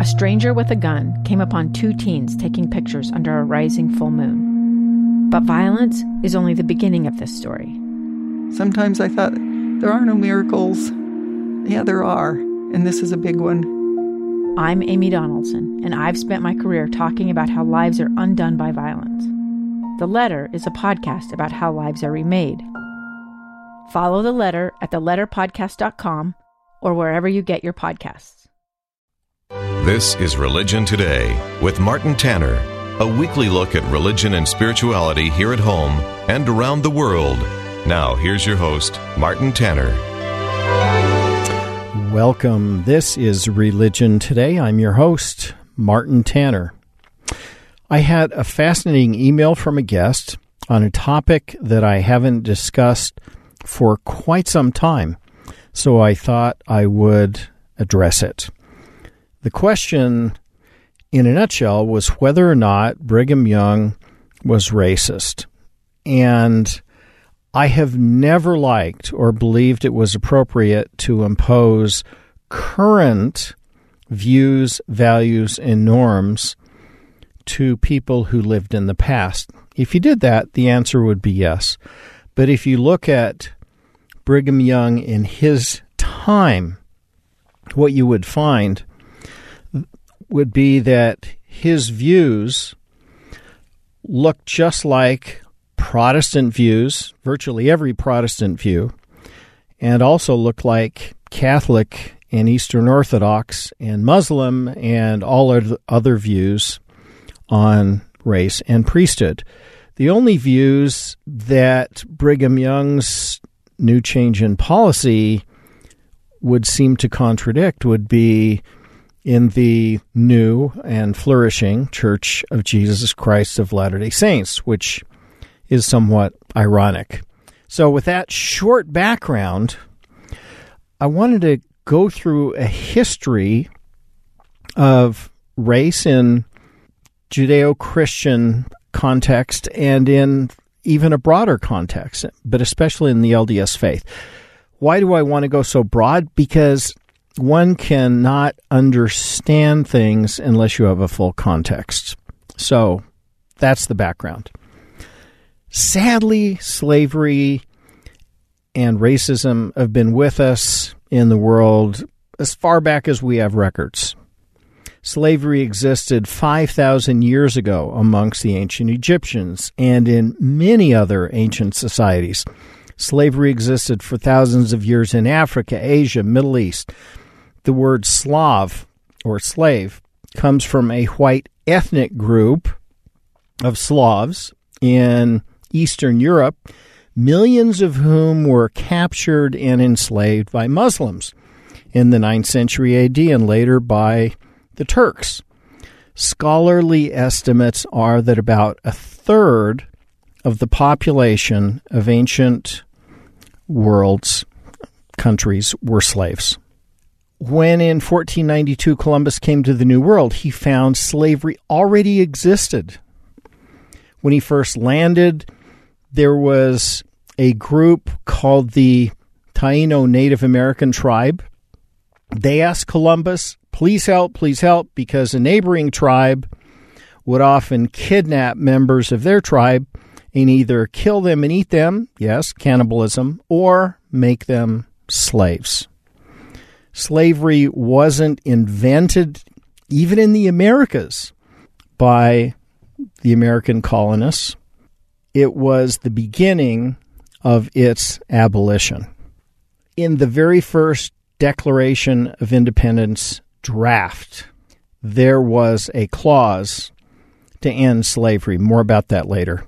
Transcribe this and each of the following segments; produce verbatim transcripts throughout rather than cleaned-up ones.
a stranger with a gun came upon two teens taking pictures under a rising full moon. But violence is only the beginning of this story. Sometimes I thought, there are no miracles. Yeah, there are, and this is a big one. I'm Amy Donaldson, and I've spent my career talking about how lives are undone by violence. The Letter is a podcast about how lives are remade. Follow The Letter at the letter podcast dot com or wherever you get your podcasts. This is Religion Today with Martin Tanner, a weekly look at religion and spirituality here at home and around the world. Now, here's your host, Martin Tanner. Welcome. This is Religion Today. I'm your host, Martin Tanner. I had a fascinating email from a guest on a topic that I haven't discussed for quite some time, so I thought I would address it. The question, in a nutshell, was whether or not Brigham Young was racist. And I have never liked or believed it was appropriate to impose current views, values, and norms to people who lived in the past. If you did that, the answer would be yes. But if you look at Brigham Young in his time, what you would find would be that his views looked just like Protestant views, virtually every Protestant view, and also looked like Catholic and Eastern Orthodox and Muslim and all other views on race and priesthood. The only views that Brigham Young's new change in policy would seem to contradict would be in the new and flourishing Church of Jesus Christ of Latter-day Saints, which is somewhat ironic. So with that short background, I wanted to go through a history of race in Judeo-Christian context and in even a broader context, but especially in the L D S faith. Why do I want to go so broad? Because one cannot understand things unless you have a full context. So that's the background. Sadly, slavery and racism have been with us in the world as far back as we have records. Slavery existed five thousand years ago amongst the ancient Egyptians and in many other ancient societies. Slavery existed for thousands of years in Africa, Asia, Middle East. The word Slav, or slave, comes from a white ethnic group of Slavs in Eastern Europe, millions of whom were captured and enslaved by Muslims in the ninth century A D and later by the Turks. Scholarly estimates are that about a third of the population of ancient world's countries were slaves. When in fourteen ninety-two Columbus came to the New World, he found slavery already existed. When he first landed, there was a group called the Taino Native American tribe. They asked Columbus, please help, please help, because a neighboring tribe would often kidnap members of their tribe and either kill them and eat them, yes, cannibalism, or make them slaves. Slavery wasn't invented, even in the Americas, by the American colonists. It was the beginning of its abolition. In the very first Declaration of Independence draft, there was a clause to end slavery. More about that later.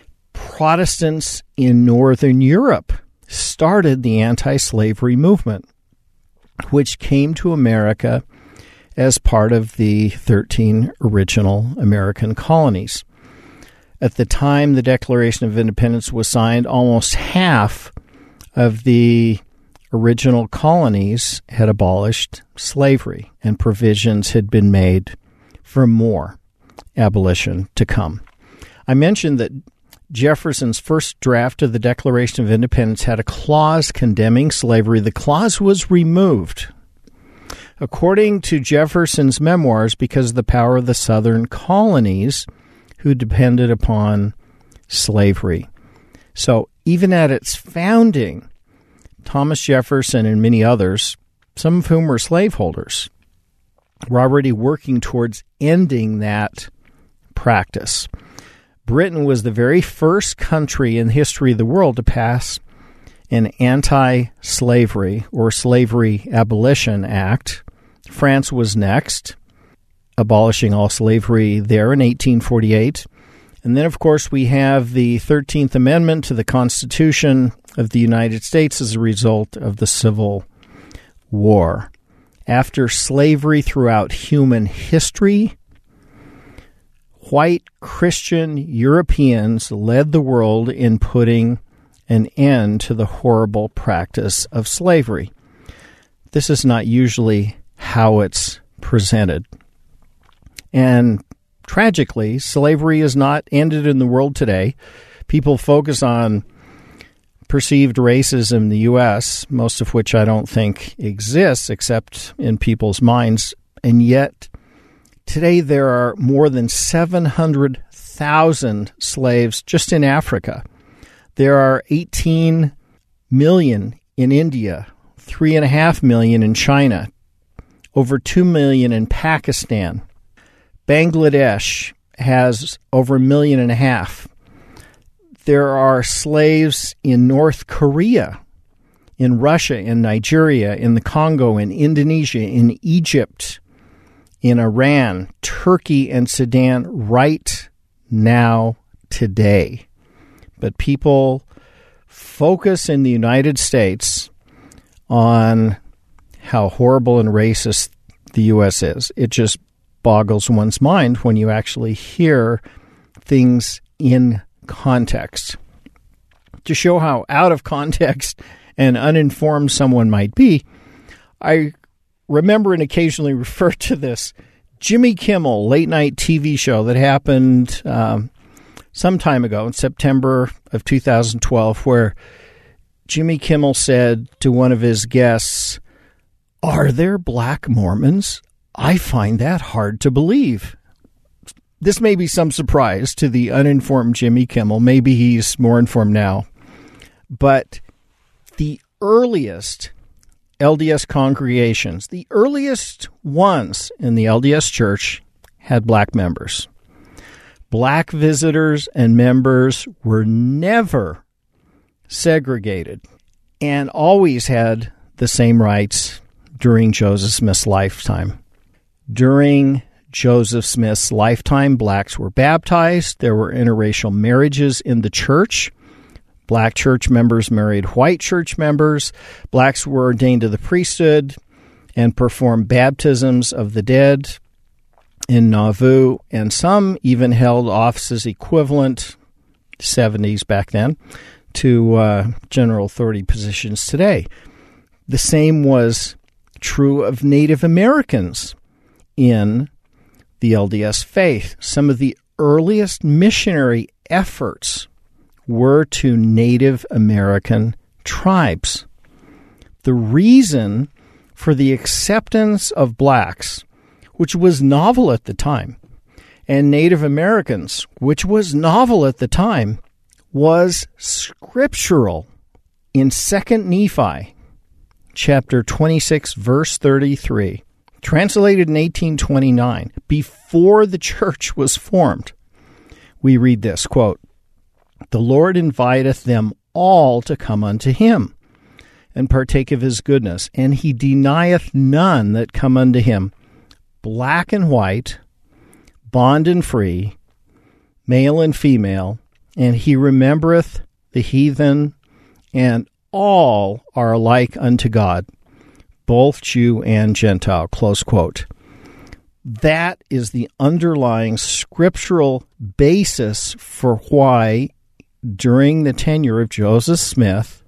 Protestants in Northern Europe started the anti-slavery movement, which came to America as part of the thirteen original American colonies. At the time the Declaration of Independence was signed, almost half of the original colonies had abolished slavery, and provisions had been made for more abolition to come. I mentioned that Jefferson's first draft of the Declaration of Independence had a clause condemning slavery. The clause was removed According to Jefferson's memoirs, because of the power of the southern colonies who depended upon slavery. So even at its founding, Thomas Jefferson and many others, some of whom were slaveholders, were already working towards ending that practice. Britain was the very first country in the history of the world to pass an anti-slavery or slavery abolition act. France was next, abolishing all slavery there in eighteen forty-eight. And then, of course, we have the thirteenth Amendment to the Constitution of the United States as a result of the Civil War. After slavery throughout human history, white Christian Europeans led the world in putting an end to the horrible practice of slavery. This is not usually how it's presented. And tragically, slavery is not ended in the world today. People focus on perceived racism in the U S, most of which I don't think exists except in people's minds. And yet, today there are more than seven hundred thousand slaves just in Africa. There are eighteen million in India, three point five million in China, over two million in Pakistan. Bangladesh has over a million and a half. There are slaves in North Korea, in Russia, in Nigeria, in the Congo, in Indonesia, in Egypt, in Iran, Turkey, and Sudan right now, today. But people focus in the United States on how horrible and racist the U S is. It just boggles one's mind when you actually hear things in context. To show how out of context and uninformed someone might be, I remember and occasionally refer to this Jimmy Kimmel late-night T V show that happened um, some time ago in September of two thousand twelve, where Jimmy Kimmel said to one of his guests, "Are there black Mormons? I find that hard to believe." This may be some surprise to the uninformed Jimmy Kimmel. Maybe he's more informed now. But the earliest L D S congregations, the earliest ones in the L D S church, had black members. Black visitors and members were never segregated and always had the same rights during Joseph Smith's lifetime. During Joseph Smith's lifetime, blacks were baptized. There were interracial marriages in the church. Black church members married white church members. Blacks were ordained to the priesthood and performed baptisms of the dead in Nauvoo, and some even held offices equivalent, seventies back then, to uh, general authority positions today. The same was true of Native Americans in the L D S faith. Some of the earliest missionary efforts were to Native American tribes. The reason for the acceptance of blacks, which was novel at the time, and Native Americans, which was novel at the time, was scriptural. In Second Nephi, chapter twenty-six, verse thirty-three, translated in eighteen twenty-nine, before the church was formed, we read this, quote, "The Lord inviteth them all to come unto him, and partake of his goodness, and he denieth none that come unto him, black and white, bond and free, male and female, and he remembereth the heathen, and all are alike unto God, both Jew and Gentile," close quote. That is the underlying scriptural basis for why, during the tenure of Joseph Smith,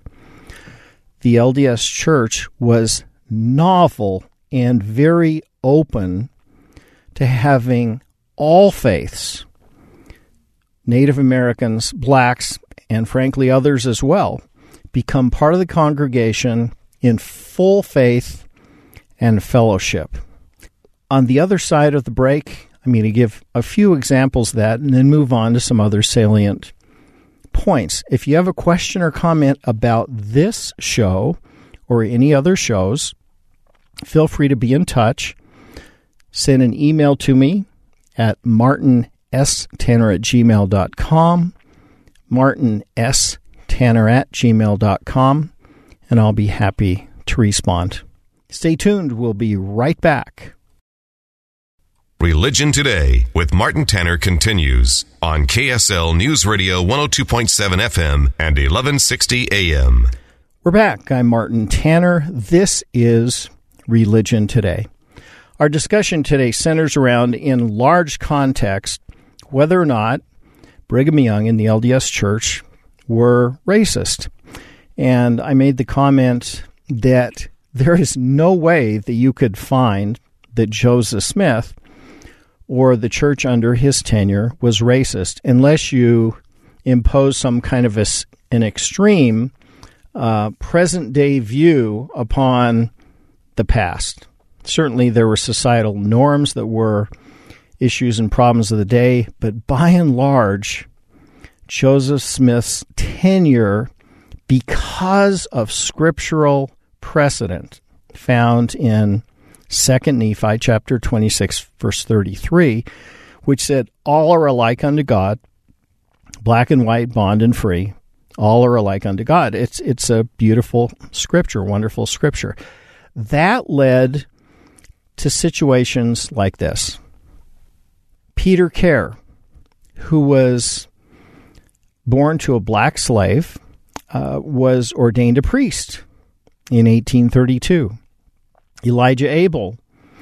the L D S Church was novel and very open to having all faiths, Native Americans, blacks, and frankly others as well, become part of the congregation in full faith and fellowship. On the other side of the break, I'm going to give a few examples of that and then move on to some other salient points. If you have a question or comment about this show or any other shows, feel free to be in touch. Send an email to me at martin s tanner at gmail dot com, martin s tanner at gmail dot com, and I'll be happy to respond. Stay tuned. We'll be right back. Religion Today with Martin Tanner continues on K S L News Radio one oh two point seven F M and eleven sixty A M. We're back. I'm Martin Tanner. This is Religion Today. Our discussion today centers around, in large context, whether or not Brigham Young and the L D S Church were racist. And I made the comment that there is no way that you could find that Joseph Smith or the church under his tenure was racist unless you impose some kind of a, an extreme uh, present-day view upon the past. Certainly there were societal norms that were issues and problems of the day, but by and large, Joseph Smith's tenure, because of scriptural precedent found in Second Nephi chapter twenty-six, verse thirty-three, which said, all are alike unto God, black and white, bond and free, all are alike unto God. It's it's a beautiful scripture, wonderful scripture. That led to situations like this. Peter Kerr, who was born to a black slave, uh, was ordained a priest in eighteen thirty-two. Elijah Abel,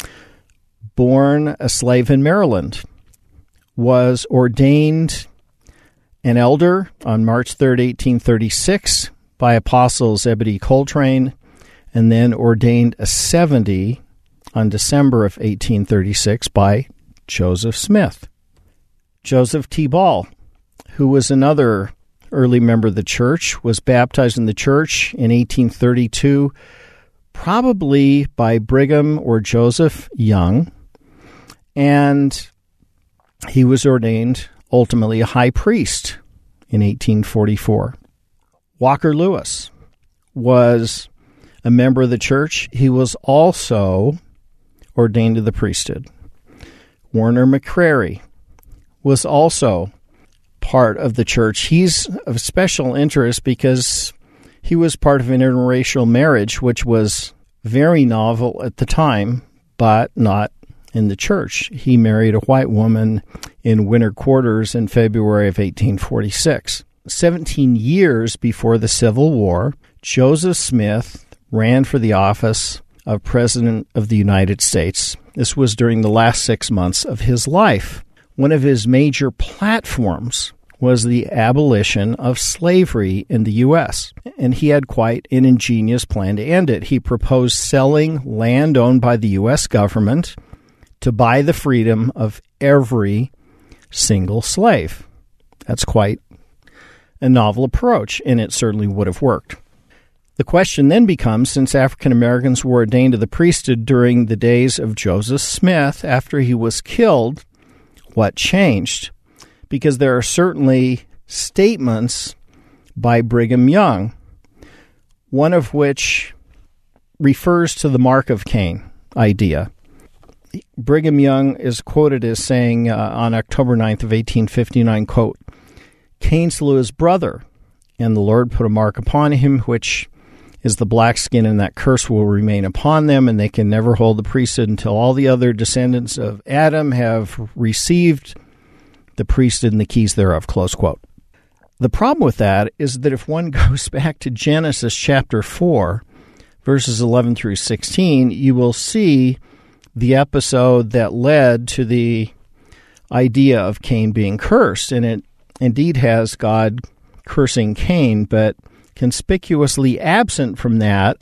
born a slave in Maryland, was ordained an elder on March third, eighteen thirty-six by Apostle Zebedee Coltrane, and then ordained a seventy on December of eighteen thirty-six by Joseph Smith. Joseph T. Ball, who was another early member of the church, was baptized in the church in eighteen thirty-two, probably by Brigham or Joseph Young, and he was ordained ultimately a high priest in eighteen forty-four. Walker Lewis was a member of the church. He was also ordained to the priesthood. Warner McCrary was also part of the church. He's of special interest because he was part of an interracial marriage, which was very novel at the time, but not in the church. He married a white woman in winter quarters in February of eighteen forty-six. Seventeen years before the Civil War, Joseph Smith ran for the office of President of the United States. This was during the last six months of his life. One of his major platforms was the abolition of slavery in the U S, and he had quite an ingenious plan to end it. He proposed selling land owned by the U S government to buy the freedom of every single slave. That's quite a novel approach, and it certainly would have worked. The question then becomes, since African Americans were ordained to the priesthood during the days of Joseph Smith after he was killed, what changed? Because there are certainly statements by Brigham Young, one of which refers to the mark of Cain idea. Brigham Young is quoted as saying uh, on October ninth of eighteen fifty-nine, quote, Cain slew his brother, and the Lord put a mark upon him, which is the black skin, and that curse will remain upon them, and they can never hold the priesthood until all the other descendants of Adam have received the priesthood and the keys thereof, close quote. The problem with that is that if one goes back to Genesis chapter four, verses eleven through sixteen, you will see the episode that led to the idea of Cain being cursed, and it indeed has God cursing Cain, but conspicuously absent from that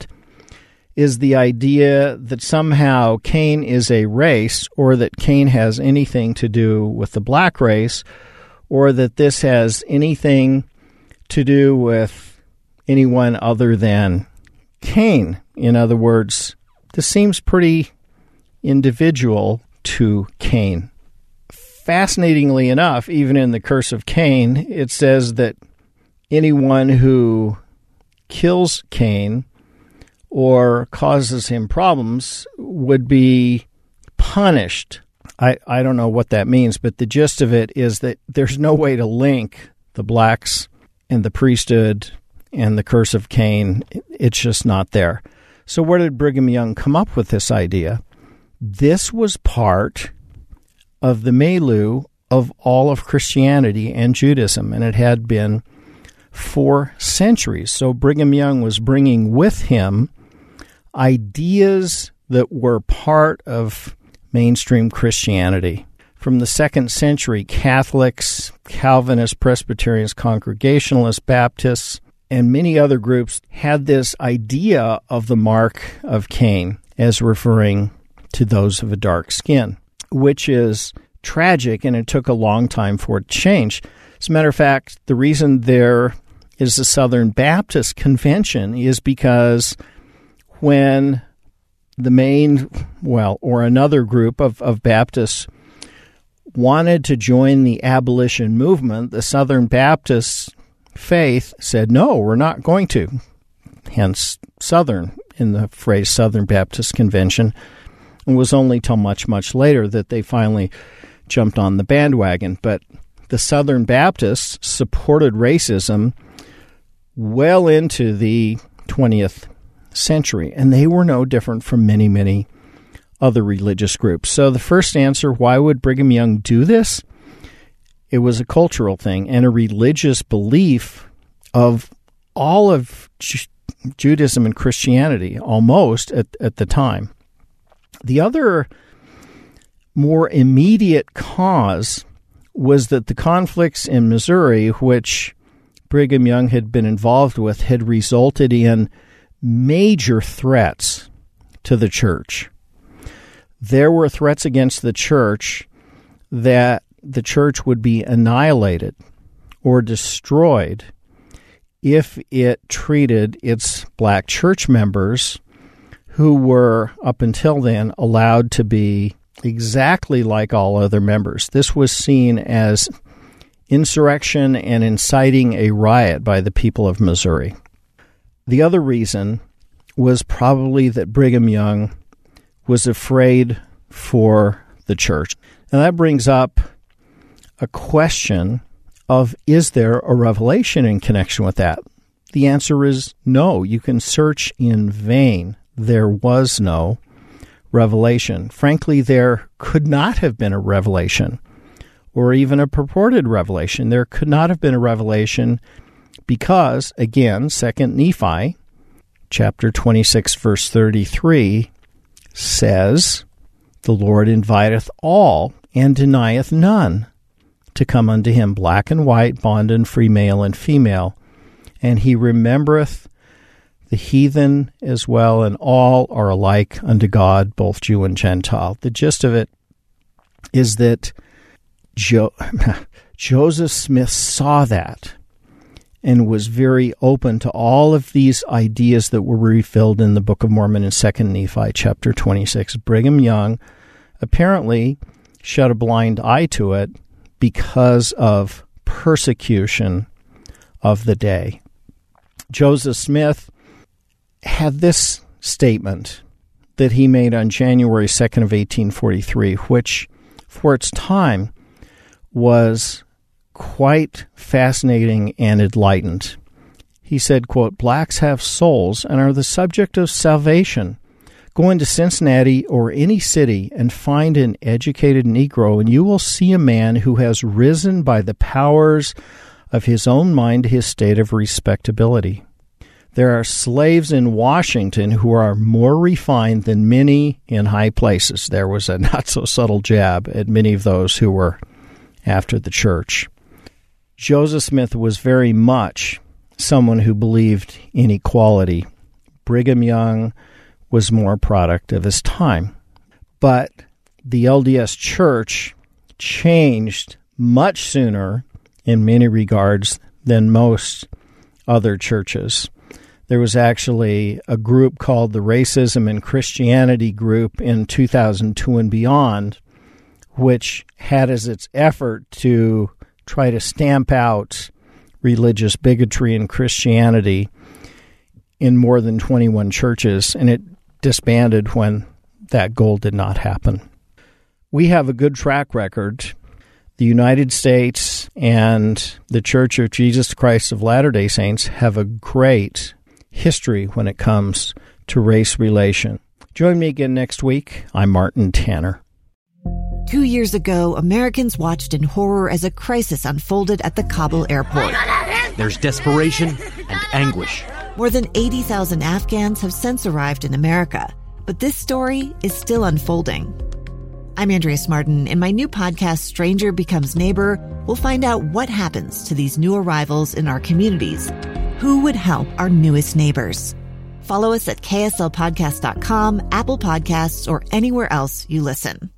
is the idea that somehow Cain is a race, or that Cain has anything to do with the black race, or that this has anything to do with anyone other than Cain. In other words, This seems pretty individual to Cain. Fascinatingly enough, even in the Curse of Cain, it says that anyone who kills Cain or causes him problems would be punished. I, I don't know what that means, but the gist of it is that there's no way to link the blacks and the priesthood and the Curse of Cain. It's just not there. So where did Brigham Young come up with this idea? This was part of the milieu of all of Christianity and Judaism, and it had been for centuries. So Brigham Young was bringing with him ideas that were part of mainstream Christianity. From the second century, Catholics, Calvinists, Presbyterians, Congregationalists, Baptists, and many other groups had this idea of the mark of Cain as referring to those of a dark skin, which is tragic, and it took a long time for it to change. As a matter of fact, the reason there is a Southern Baptist Convention is because when the main, well, or another group of, of Baptists wanted to join the abolition movement, the Southern Baptist faith said, no, we're not going to. Hence, Southern in the phrase Southern Baptist Convention. It was only till much, much later that they finally jumped on the bandwagon. But the Southern Baptists supported racism well into the twentieth century, and they were no different from many, many other religious groups. So the first answer, why would Brigham Young do this? It was a cultural thing and a religious belief of all of Ju- Judaism and Christianity, almost at, at the time. The other more immediate cause was that the conflicts in Missouri, which Brigham Young had been involved with, had resulted in major threats to the church. There were threats against the church that the church would be annihilated or destroyed if it treated its black church members, who were, up until then, allowed to be exactly like all other members. This was seen as insurrection and inciting a riot by the people of Missouri. The other reason was probably that Brigham Young was afraid for the church. And that brings up a question of, is there a revelation in connection with that? The answer is no. You can search in vain. There was no revelation. Frankly, there could not have been a revelation or even a purported revelation. There could not have been a revelation because, again, Second Nephi, chapter twenty-six, verse thirty-three, says, the Lord inviteth all and denieth none to come unto him, black and white, bond and free, male and female. And he remembereth the heathen as well, and all are alike unto God, both Jew and Gentile. The gist of it is that jo- Joseph Smith saw that and was very open to all of these ideas that were refilled in the Book of Mormon in Second Nephi chapter twenty-six. Brigham Young apparently shut a blind eye to it because of persecution of the day. Joseph Smith had this statement that he made on January second of eighteen forty-three, which for its time was quite fascinating and enlightened. He said, quote, blacks have souls and are the subject of salvation. Go into Cincinnati or any city and find an educated Negro, and you will see a man who has risen by the powers of his own mind to his state of respectability. There are slaves in Washington who are more refined than many in high places. There was a not-so-subtle jab at many of those who were after the church. Joseph Smith was very much someone who believed in equality. Brigham Young was more a product of his time. But the L D S Church changed much sooner in many regards than most other churches. There was actually a group called the Racism and Christianity Group in two thousand two and beyond, which had as its effort to try to stamp out religious bigotry in Christianity in more than twenty-one churches, and it disbanded when that goal did not happen. We have a good track record. The United States and the Church of Jesus Christ of Latter-day Saints have a great history when it comes to race relation. Join me again next week. I'm Martin Tanner. Two years ago, Americans watched in horror as a crisis unfolded at the Kabul airport. There's desperation and anguish. More than eighty thousand Afghans have since arrived in America, but this story is still unfolding. I'm Andrea Martin. In my new podcast, Stranger Becomes Neighbor, we'll find out what happens to these new arrivals in our communities. Who would help our newest neighbors? Follow us at K S L podcast dot com, Apple Podcasts, or anywhere else you listen.